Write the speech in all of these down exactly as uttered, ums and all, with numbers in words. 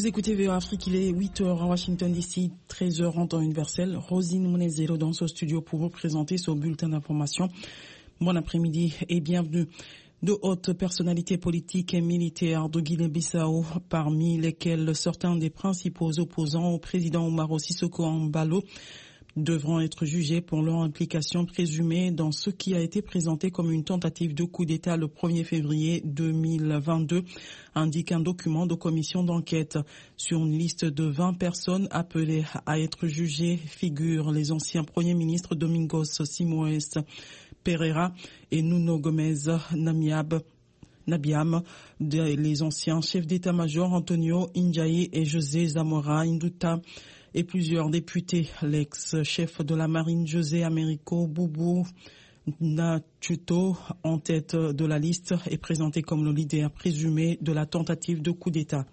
Vous écoutez V O Afrique, il est huit heures à Washington D C, treize heures en temps universel. Rosine Mounezero dans ce studio pour vous présenter ce bulletin d'information. Bon après-midi et bienvenue. De hautes personnalités politiques et militaires de Guinée-Bissau, parmi lesquelles certains des principaux opposants au président Umaro Sissoco Embalo, devront être jugés pour leur implication présumée dans ce qui a été présenté comme une tentative de coup d'État le premier février deux mille vingt-deux, indique un document de commission d'enquête. Sur une liste de vingt personnes appelées à être jugées figurent les anciens premiers ministres Domingos Simoes Pereira et Nuno Gomes Namiab. Nabiam, les anciens chefs d'état-major Antonio Indjaye et José Zamora Induta et plusieurs députés. L'ex-chef de la marine José Américo Boubou Natuto, en tête de la liste, est présenté comme le leader présumé de la tentative de coup d'État.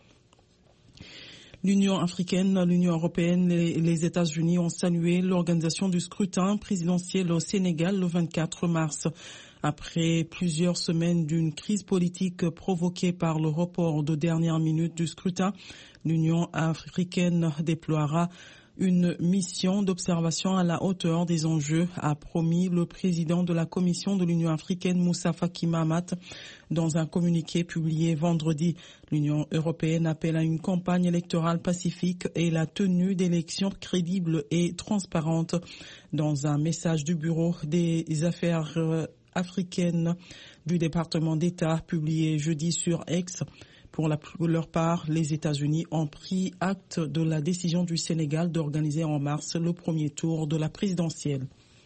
L'Union africaine, l'Union européenne et les États-Unis ont salué l'organisation du scrutin présidentiel au Sénégal le vingt-quatre mars. Après plusieurs semaines d'une crise politique provoquée par le report de dernière minute du scrutin, l'Union africaine déploiera une mission d'observation à la hauteur des enjeux, a promis le président de la Commission de l'Union africaine, Moussa Faki Mahamat, dans un communiqué publié vendredi. L'Union européenne appelle à une campagne électorale pacifique et la tenue d'élections crédibles et transparentes. Dans un message du Bureau des affaires africaines du département d'État publié jeudi sur X, pour, la, pour leur part, les États-Unis ont pris acte de la décision du Sénégal d'organiser en mars le premier tour de la présidentielle.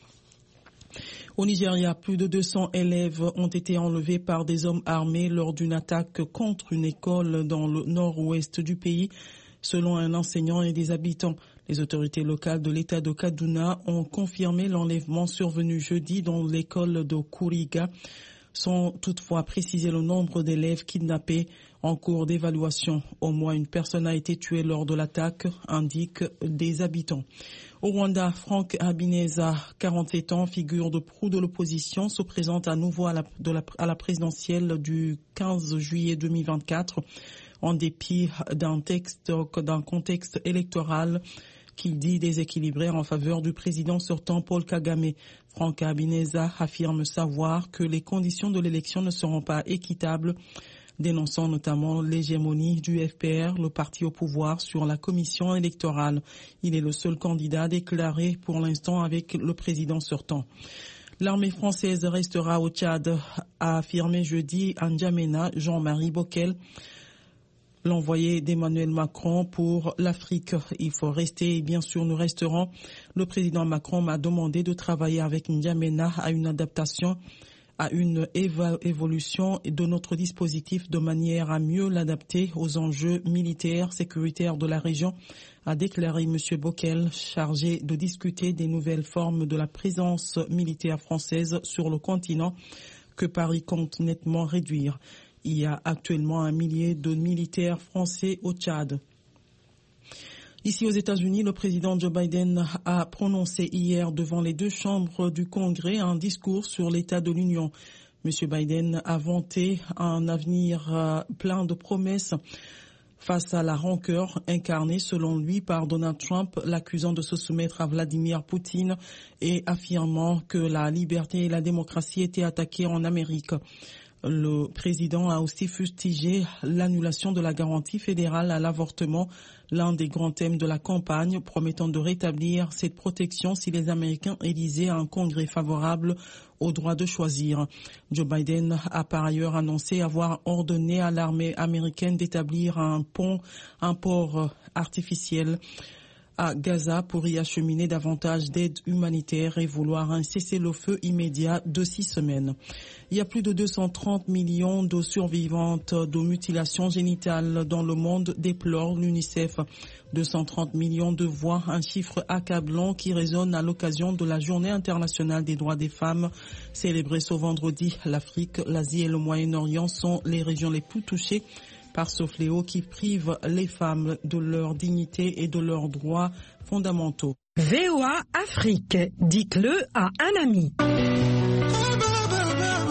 Au Nigeria, plus de deux cents élèves ont été enlevés par des hommes armés lors d'une attaque contre une école dans le nord-ouest du pays, selon un enseignant et des habitants. Les autorités locales de l'État de Kaduna ont confirmé l'enlèvement survenu jeudi dans l'école de Kuriga, sans toutefois préciser le nombre d'élèves kidnappés en cours d'évaluation. Au moins une personne a été tuée lors de l'attaque, indiquent des habitants. Au Rwanda, Franck Habineza, quarante-sept ans, figure de proue de l'opposition, se présente à nouveau à la, de la, à la présidentielle du quinze juillet deux mille vingt-quatre, en dépit d'un texte, d'un contexte électoral qu'il dit déséquilibré en faveur du président sortant Paul Kagame. Franck Habineza affirme savoir que les conditions de l'élection ne seront pas équitables, dénonçant notamment l'hégémonie du F P R, le parti au pouvoir, sur la commission électorale. Il est le seul candidat déclaré pour l'instant avec le président sortant. L'armée française restera au Tchad, a affirmé jeudi N'Djamena Jean-Marie Bockel, l'envoyé d'Emmanuel Macron pour l'Afrique. Il faut rester et bien sûr nous resterons. Le président Macron m'a demandé de travailler avec N'Djamena à une adaptation, à une éva- évolution de notre dispositif de manière à mieux l'adapter aux enjeux militaires, sécuritaires de la région, a déclaré M. Bockel, chargé de discuter des nouvelles formes de la présence militaire française sur le continent que Paris compte nettement réduire. Il y a actuellement un millier de militaires français au Tchad. Ici aux États-Unis, le président Joe Biden a prononcé hier devant les deux chambres du Congrès un discours sur l'état de l'Union. Monsieur Biden a vanté un avenir plein de promesses face à la rancœur incarnée selon lui par Donald Trump, l'accusant de se soumettre à Vladimir Poutine et affirmant que la liberté et la démocratie étaient attaquées en Amérique. Le président a aussi fustigé l'annulation de la garantie fédérale à l'avortement, l'un des grands thèmes de la campagne, promettant de rétablir cette protection si les Américains élisaient un congrès favorable au droit de choisir. Joe Biden a par ailleurs annoncé avoir ordonné à l'armée américaine d'établir un pont, un port artificiel à Gaza pour y acheminer davantage d'aide humanitaire et vouloir un cessez-le-feu immédiat de six semaines. Il y a plus de deux cent trente millions de survivantes de mutilations génitales dans le monde, déplore l'UNICEF. deux cent trente millions de voix, un chiffre accablant qui résonne à l'occasion de la Journée internationale des droits des femmes célébrée ce vendredi. L'Afrique, l'Asie et le Moyen-Orient sont les régions les plus touchées par ce fléau qui prive les femmes de leur dignité et de leurs droits fondamentaux. V O A Afrique, dites-le à un ami.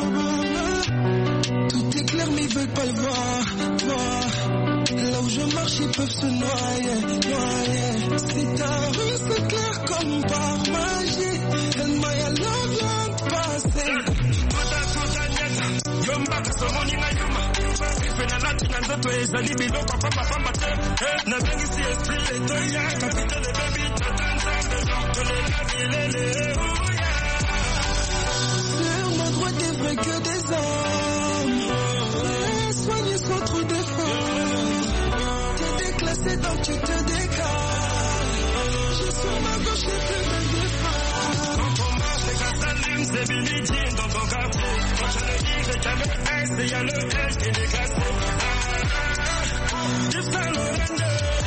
Tout est clair mais ils veulent pas le voir, voir. Là où je marche marchent, ils peuvent se noyer, noyer. Si ta rue c'est clair comme par magie, elle m'a y'a l'envie de passer. Yomba kasomoni na yuma Ife na lati na nzoto ezali biloko pamba pamba te Na bengi si esprit leto ya Kapitele baby tatanza Tolela bilele Sur ma droite des vrais que des hommes Les soignés sont trop défauts T'es déclassé donc tu te décales Je suis sur ma gauche et plus de défauts Quand on marche les gars s'allument c'est Billie Jean dans ton quartier Quand je le dis j'ai qu'à le S et y'a le L qui est déclassé Juste à l'oreille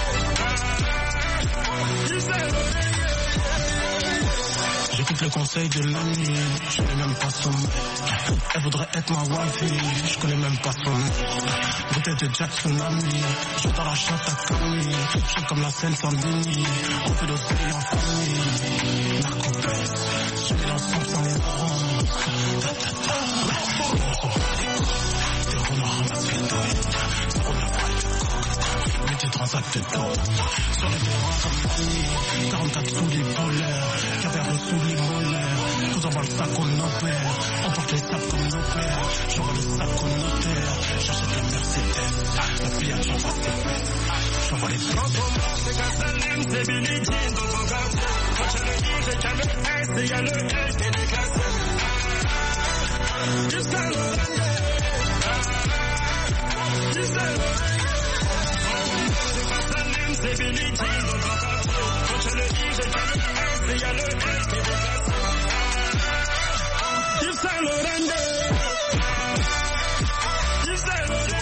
Juste à l'oreille J'écoute le conseil de l'ami, je connais même pas son nom. Elle voudrait être ma wifey, je connais même pas son nom. Bouteille de Jack Tsunami, je dans la chatte à Camille. Je suis comme la scène Sandini, on fait l'océan en famille. Narcopèse, je mets l'ensemble sans les neurones. Ta ta ta, t'es renard ramasse les doigts. Zéro neuf de coke, mets tes transacts d'eau. Sur les terrains comme Fanny, quarante-quatre sous les polaires. Caverne sous les molaires, nous envoie le sac au opère. On porte les sacs comme nos pères, j'envoie le sac au notaire. J'achète la Mercedes, la Fiat j'envoie ses fesses. J'envoie les fesses. Quand on mange, c'est qu'à s'allume, c'est Billie Jean dans ton quartier. Quand je le dis, j'ai qu'à le S et y'a le L qui est déclassé. Jusqu'à l'oreille, jusqu'à l'oreille. C'est qu'à s'allume, c'est Billie Jean dans ton quartier. Quand je le dis, j'ai qu'à le S et y'a le L qui est déclassé. Jusqu'à l'oreille, jusqu'à l'oreille.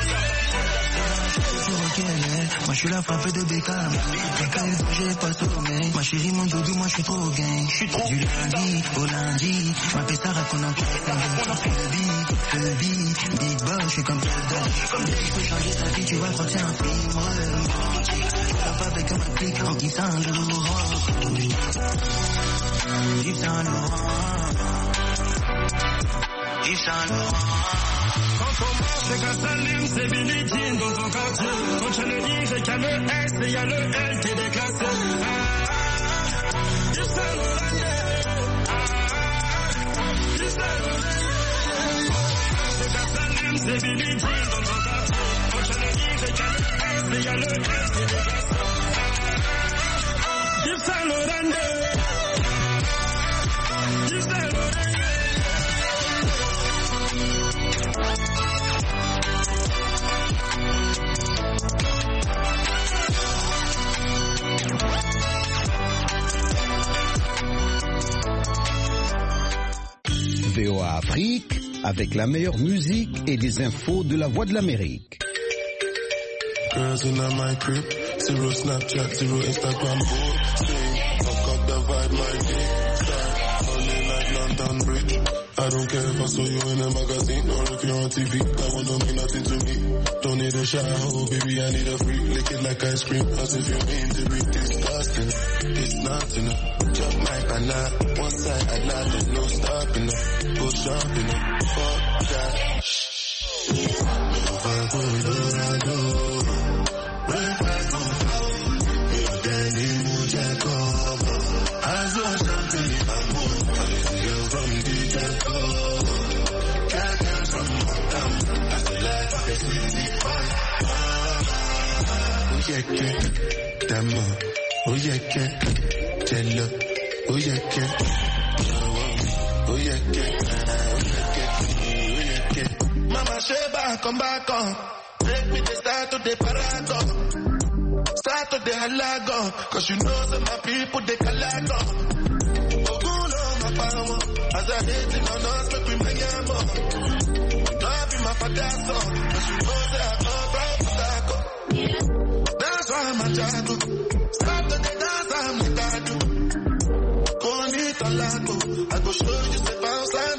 Moi je suis la frappe de Beckham. Beckham, j'ai pas sommeil. Ma chérie, mon doudou, moi je suis trop gang. Du lundi au lundi, je m'appelle Sarah qu'on en fait. Le beat, le beat, big boss, je suis comme Zelda. Je peux changer ta vie, tu vas croire que c'est un film romantique. Je tape avec ma clique en Yves Saint Laurent. Yves Saint Laurent. Yves Saint Laurent. Quand on marche, c'est qu'à s'allume, c'est Billie Jean dans ton quartier. Quand je le dis, j'ai qu'à le S et y'a le L qui est déclassé. Juste à l'oreille, juste à l'oreille. C'est qu'à s'allume, c'est Billie Jean dans ton quartier. Quand je le dis, j'ai qu'à le S et y'a le L qui est déclassé. Juste à l'oreille, juste à l'oreille. V O A Afrique, avec la meilleure musique et des infos de la Voix de l'Amérique. Girls in my crib, zero Snapchat, zero Instagram, posting. I've got the vibe, my dick style, only like London Bridge. I don't care if I saw you in a magazine or if you're on T V, that one don't mean nothing to me. Don't need a shower, oh baby, I need a freak. Lick it like ice cream, as if you mean to be disgusting. It's not enough. Chop my banana, one side I lie, there's no stopping up. Go shopping up, fuck that. If I go, do I go? Where I go? If then you move Jacob, I saw something if I move. I see you from the Jacob. Can't come from Motown. I feel like I can see the fire. Oh yeah, yeah, damn. Oh yeah, yeah, tell her. Oh yeah, yeah. Oh yeah, yeah. Oh yeah, yeah. Mama Sheba, come back on. Make me the start to the paragon. Start to the halagon. Cause you know that my people, they calago. Oh, no, my power. As I hate it on us, make we make it more. Don't be my father's son. Cause you know that I come from Taco. That's why I'm a jago. Start to the dance, I'm the dado. I go show you the bounce like